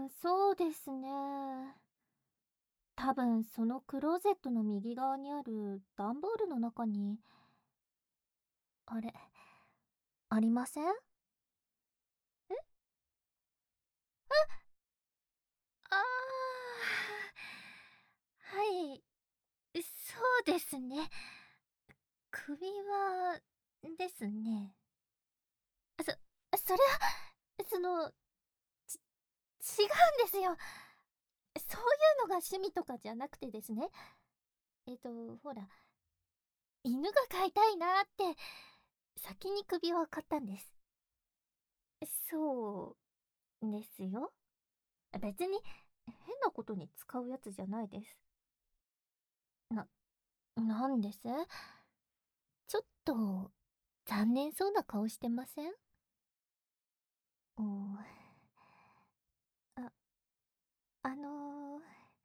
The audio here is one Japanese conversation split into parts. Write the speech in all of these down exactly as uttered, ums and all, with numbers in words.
そうですね。多分そのクローゼットの右側にある段ボールの中に、あれ、ありません？ああ、はい、そうですね。首輪ですね。そそれは、その、ち違うんですよ。そういうのが趣味とかじゃなくてですね。えっと、ほら、犬が飼いたいなって、先に首輪を買ったんです。そうですよ。別に変なことに使うやつじゃないです。な、なんです？ちょっと残念そうな顔してません？おあ、あのー、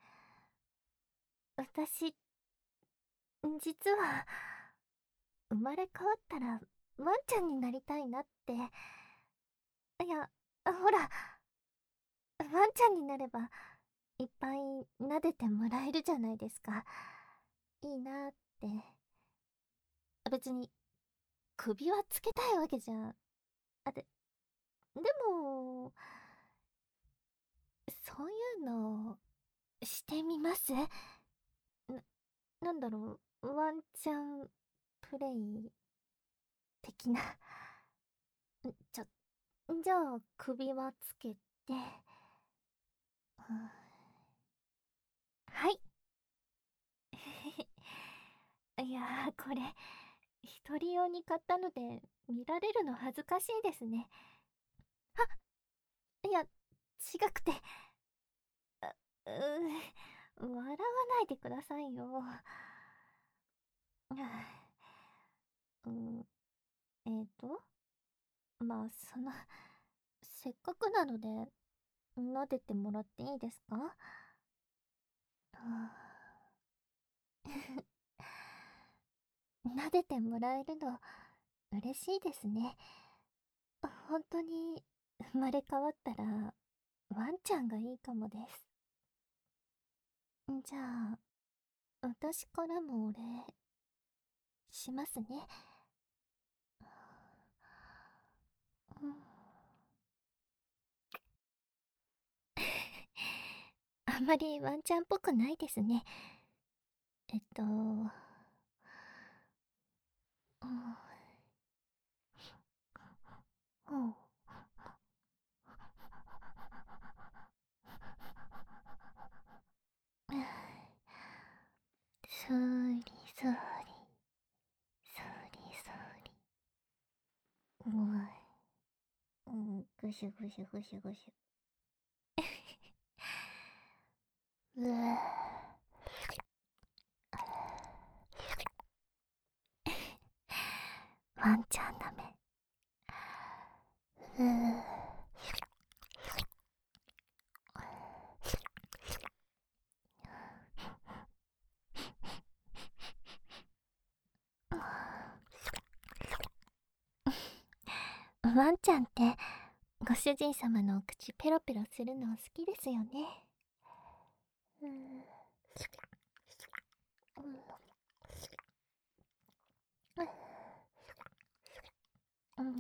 私、実は、生まれ変わったらワンちゃんになりたいなって。いや、ほら、ワンちゃんになれば、いっぱい撫でてもらえるじゃないですか。いいなって。別に、首輪つけたいわけじゃ、あ、で、でも、そういうの、してみます？な、なんだろう、ワンチャンプレイ的な。んちょ、じゃあ、首輪つけて、うん、はい。いやー、これ、一人用に買ったので、見られるの恥ずかしいですね。いや、違くて、うー、笑わないでくださいよ。うん、えーと、まあ、その、せっかくなので、撫でてもらっていいですか？撫でてもらえるの、嬉しいですね。本当に、生まれ変わったら、ワンちゃんがいいかもです。じゃあ、私からもお礼、しますね。うん、あんまりワンちゃんっぽくないですね。えっと、うん、うん。そーりそーり、そーりそーり。うわ、うん、ぐしゅぐしゅぐしゅぐしゅ。うわ、ワンちゃんダメ。うー、ワンちゃんってご主人様のお口ペロペロするの好きですよね。うー、うん、うん、うん、うん。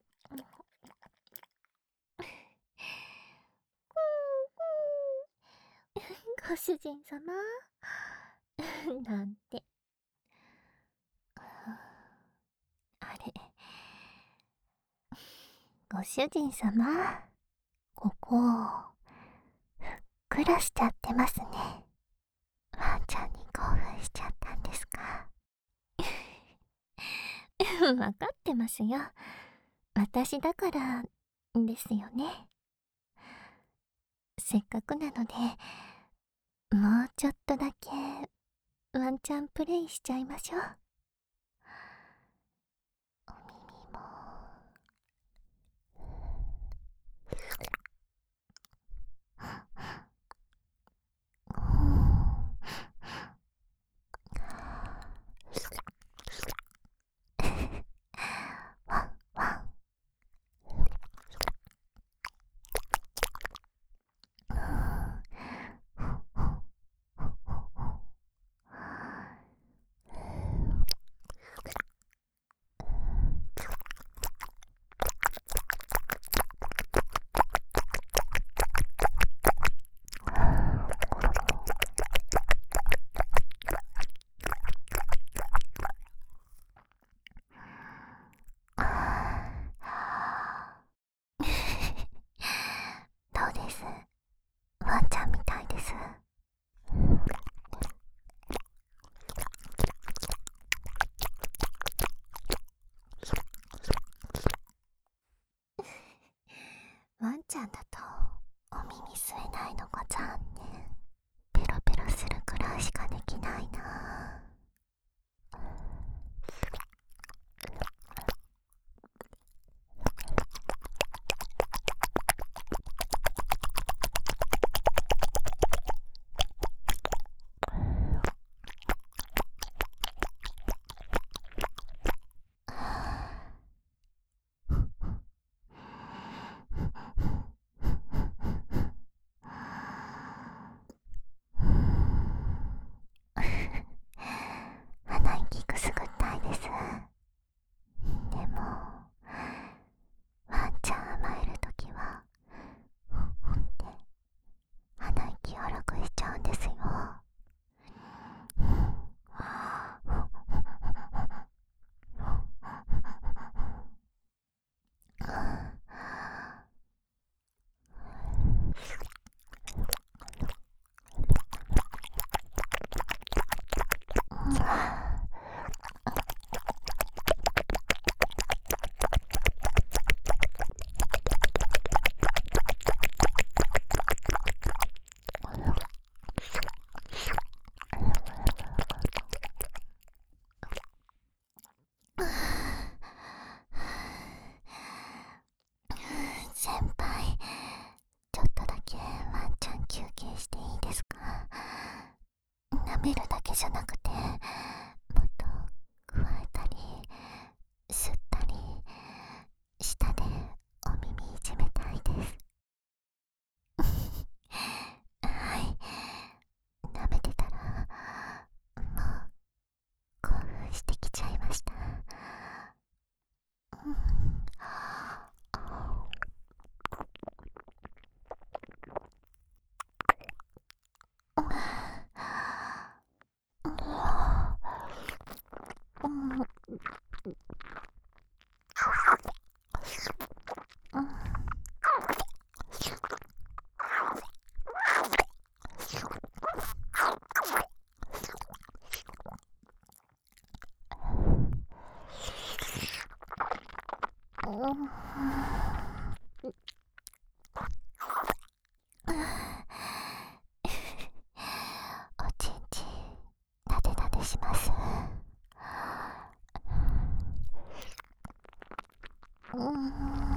ご主人様なんて。あれ、ご主人様、ここ、ふっくらしちゃってますね。ワンちゃんに興奮しちゃったんですか？わかってますよ。私だからですよね。せっかくなので、もうちょっとだけワンチャンプレイしちゃいましょう。お耳も。ワンワン。 ちゃんだとお耳吸えないのが残念。ペロペロするくらいしかできないな。鼻息くすぐったいです。でもワンちゃん甘えるときはふんふんって鼻息荒くしちゃうんですよ。先輩、ちょっとだけワンちゃん休憩していいですか？舐めるだけじゃなくて、もっとくわえたり吸ったり、舌でお耳いじめたいです。はい、舐めてたらもう興奮してきちゃいました。うん、おちんちんなでなでします。うん、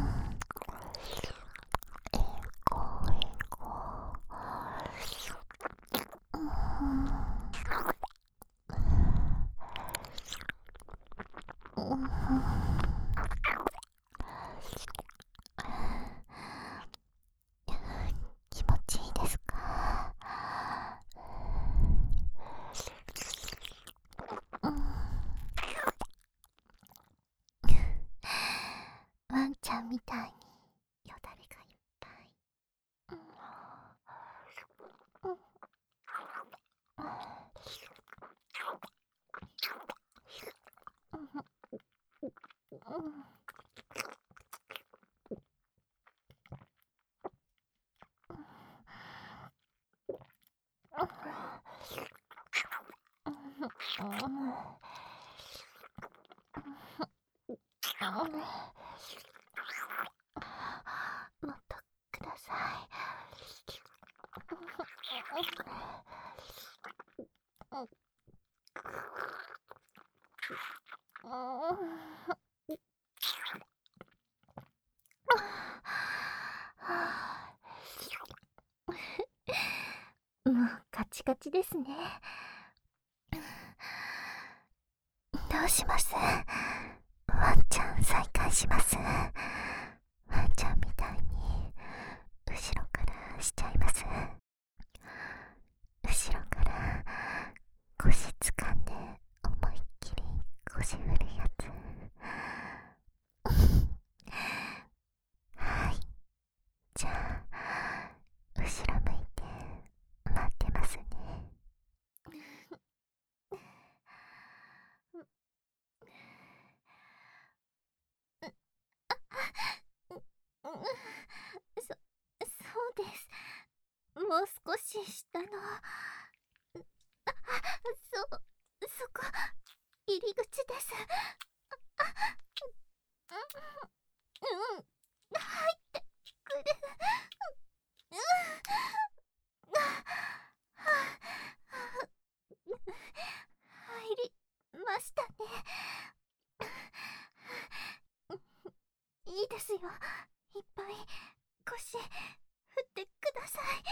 えんこえんこ、うん、うん、気持ちいいですか？うん、ワンちゃんみたいによだれがいっぱい。うん、うん、うん、もっとください。もうカチカチですね。どうします？ワンちゃん再開します。ワンちゃんみたいに後ろからしちゃいます。後ろから腰掴んで思いっきり腰振るやつ。はい、じゃあ後ろ向いて待ってますね。そ、そうです。もう少し下の、あ、そ、そこ、入り口です。うん、うん、入ってくる。 し振ってください。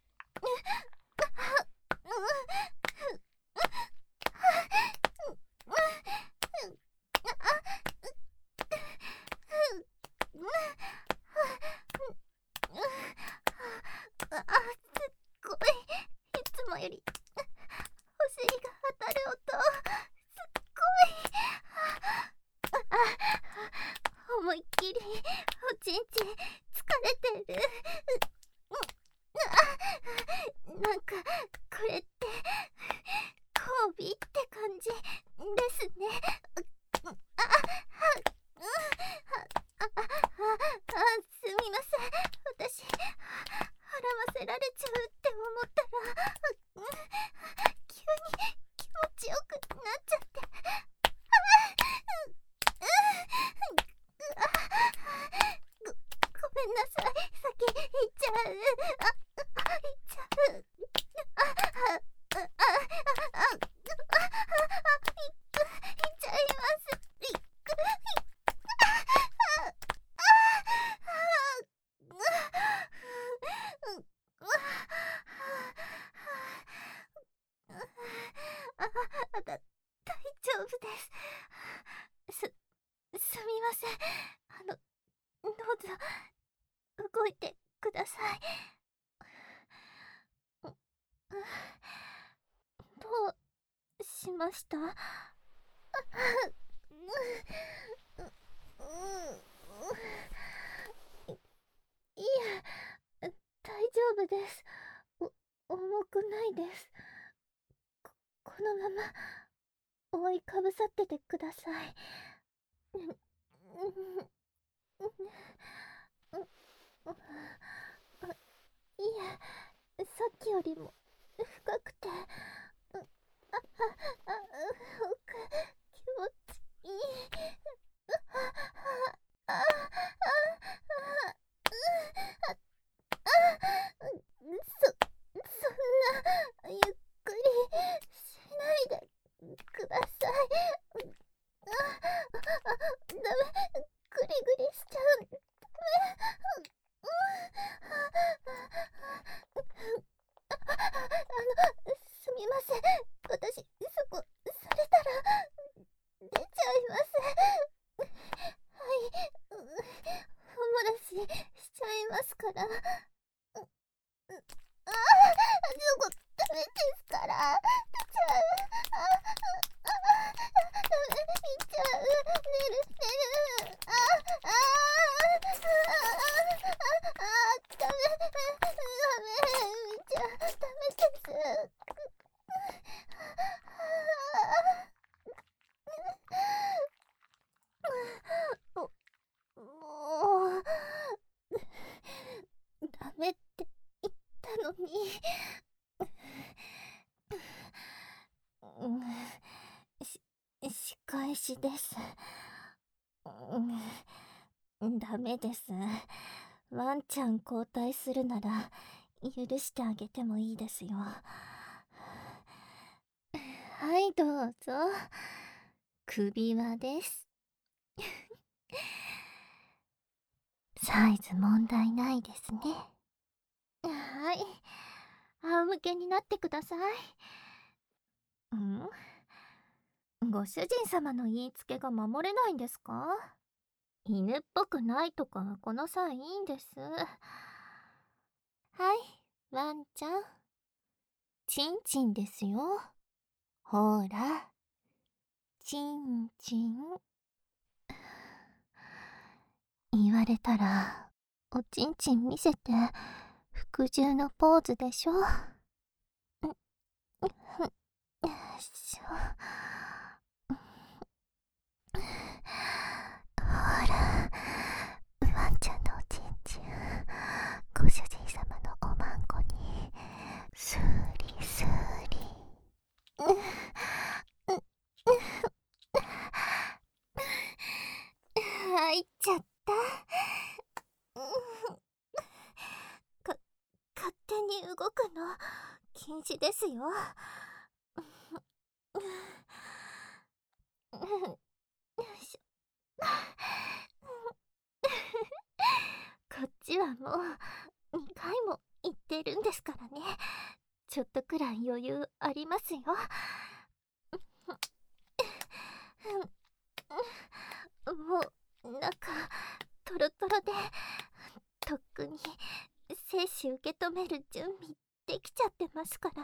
あ、すっごい。いつもよりお尻が当たる音、すっごい。あ、思いっきりおちんちん疲れてる。なんかこれって交尾って感じですね。あ、あ、あ、あ、すみません。私払わせられちゃうって思ったら急に気持ちよくなっちゃって。ご、ごめんなさい。先行っちゃう。あ、行っちゃう。あ、あ、あ、あ、あ、あ、あ、行っちゃいます。行く、行く。あ、だ、大丈夫です。す、すみません。あの、どうぞ、動いてください。どうしました？いえ、大丈夫です。お、重くないです。こ、このまま覆いかぶさっててください。いえ、さっきよりも深くて、あ、あ、あ、気持ちいい。あ、あ、あ、そ、そんな、ゆっくりしないでください。あ、あ、ダメ、グリグリしちゃう。ダメ。あの、すみません。私、そこ、されたら、出ちゃいます。はい、お漏らししちゃいますから。ああ、そこ、ダメですから。出ちゃう。あ、あ、ダメ、見ちゃう。寝る、寝る。あ、あ、あ、あ、ダメ、ダメ、見ちゃダメです。もう、ダメって言ったのに。し、仕返しです。ダメです。ワンちゃん交代するなら許してあげてもいいですよ。はい、どうぞ。首輪です。サイズ問題ないですね。はい。仰向けになってください。ん？ご主人様の言いつけが守れないんですか？犬っぽくないとかこの際いいんです。はい、ワンちゃん。チンチンですよ。ほら、チンチン。言われたら、おちんちん見せて、服従のポーズでしょ。ん、よいしょ。ほら、ワンちゃんのおちんちん、ご主人様のおまんこに、スーリスーリ。入っちゃった。か、勝手に動くの禁止ですよ。よいしょ。こっちちはもうにかいも言ってるんですからね。ちょっとくらい余裕ありますよ。もうなんかトロトロで、とっくに精子受け止める準備できちゃってますから。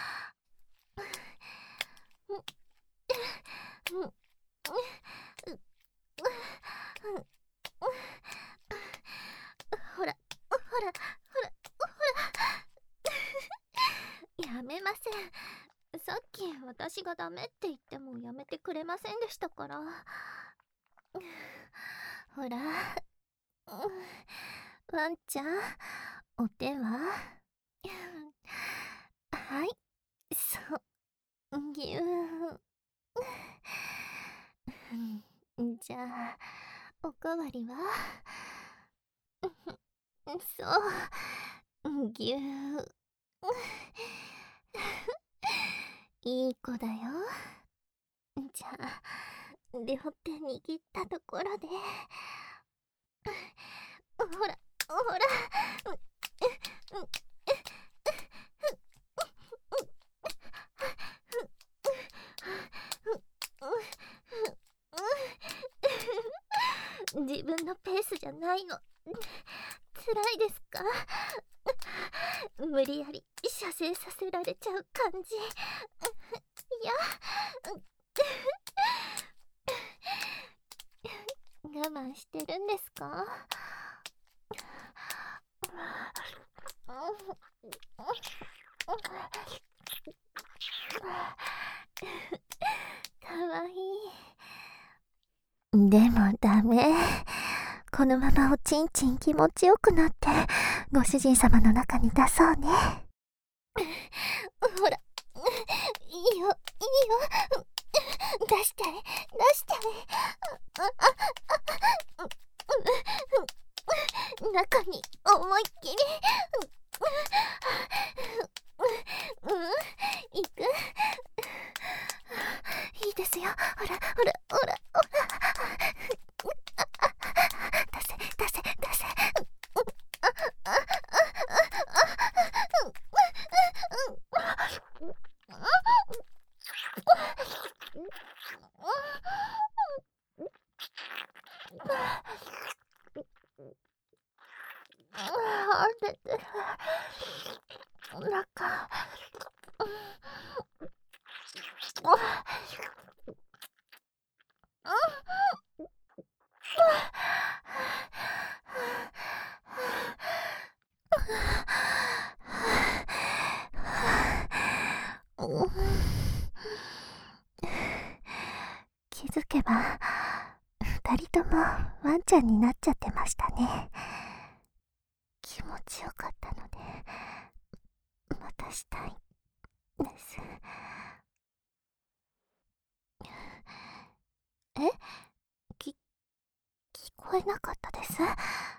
ほらほらほらほらやめません。さっき私がダメって言ってもやめてくれませんでしたから。ほら、ワンちゃん、お手は？はい、そう、ぎゅー。じゃあ、おかわりは？そう、ぎゅー。いい子だよ。じゃあ、両手握ったところで。ほら、ほら。自分のペースじゃないの。辛いですか？無理やり射精させられちゃう感じ。いや、我慢してるんですか？かわいい。でもダメ。このままおちんちん気持ちよくなってご主人様の中に出そうね。ほら、いいよいいよ、出しちゃえ出しちゃえ。中に思いっきり。うん、いく。いいですよ。ほらほらほらほら。出せ出せ出せ。あれでなんか気づけば二人ともワンちゃんになっちゃってましたね。気持ちよかったのでまたしたいです。え？き、聞こえなかったです？